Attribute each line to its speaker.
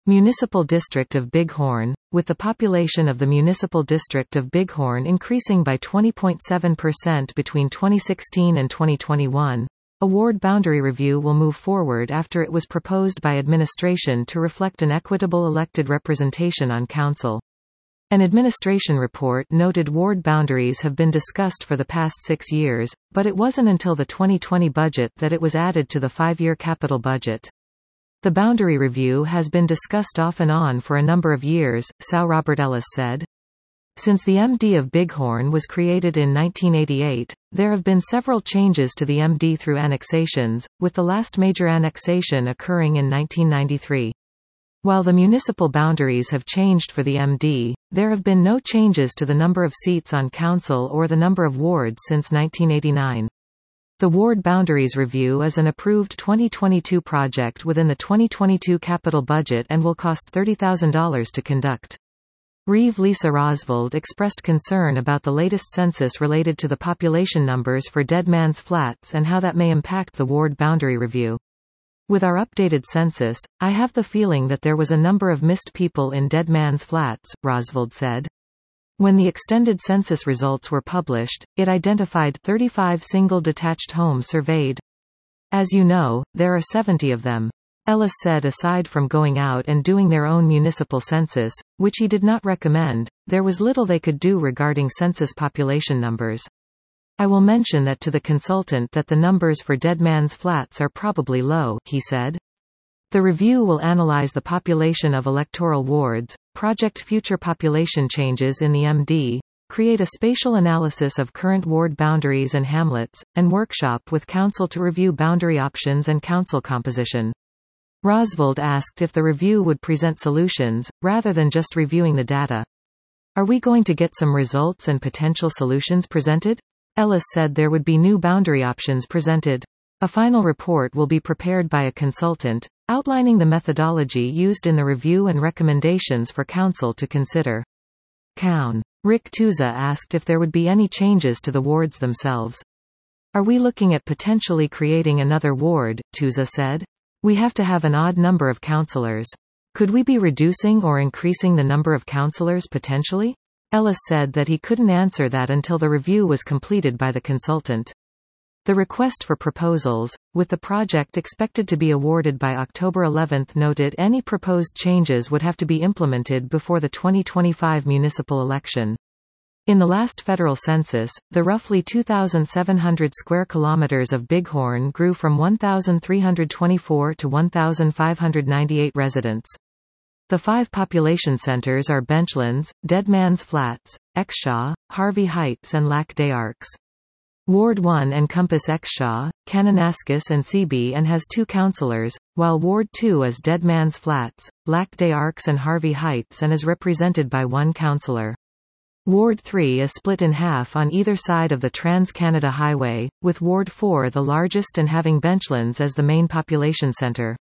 Speaker 1: Municipal District of Bighorn, with the population of the Municipal District of Bighorn increasing by 20.7% between 2016 and 2021. A ward boundary review will move forward after it was proposed by administration to reflect an equitable elected representation on council. An administration report noted ward boundaries have been discussed for the past 6 years, but it wasn't until the 2020 budget that it was added to the 5-year capital budget. The boundary review has been discussed off and on for a number of years, São Robert Ellis said. Since the MD of Bighorn was created in 1988, there have been several changes to the MD through annexations, with the last major annexation occurring in 1993. While the municipal boundaries have changed for the MD, there have been no changes to the number of seats on council or the number of wards since 1989. The Ward Boundaries Review is an approved 2022 project within the 2022 capital budget and will cost $30,000 to conduct. Reeve Lisa Rosvold expressed concern about the latest census related to the population numbers for Dead Man's Flats and how that may impact the Ward Boundary Review. With our updated census, I have the feeling that there was a number of missed people in Dead Man's Flats, Rosvold said. When the extended census results were published, it identified 35 single detached homes surveyed. As you know, there are 70 of them. Ellis said aside from going out and doing their own municipal census, which he did not recommend, there was little they could do regarding census population numbers. I will mention that to the consultant that the numbers for Dead Man's Flats are probably low, he said. The review will analyze the population of electoral wards, project future population changes in the MD, create a spatial analysis of current ward boundaries and hamlets, and workshop with council to review boundary options and council composition. Rosvold asked if the review would present solutions, rather than just reviewing the data. Are we going to get some results and potential solutions presented? Ellis said there would be new boundary options presented. A final report will be prepared by a consultant, outlining the methodology used in the review and recommendations for council to consider. Cown. Rick Tusa asked if there would be any changes to the wards themselves. Are we looking at potentially creating another ward, Tusa said. We have to have an odd number of councillors. Could we be reducing or increasing the number of councillors potentially? Ellis said that he couldn't answer that until the review was completed by the consultant. The request for proposals, with the project expected to be awarded by October 11, noted any proposed changes would have to be implemented before the 2025 municipal election. In the last federal census, the roughly 2,700 square kilometers of Bighorn grew from 1,324 to 1,598 residents. The 5 population centers are Benchlands, Dead Man's Flats, Exshaw, Harvey Heights and Lac des Arcs. Ward 1 encompass Exshaw, Kananaskis and Seabee and has 2 councillors, while Ward 2 is Dead Man's Flats, Lac des Arcs and Harvey Heights and is represented by 1 councillor. Ward 3 is split in half on either side of the Trans-Canada Highway, with Ward 4 the largest and having Benchlands as the main population centre.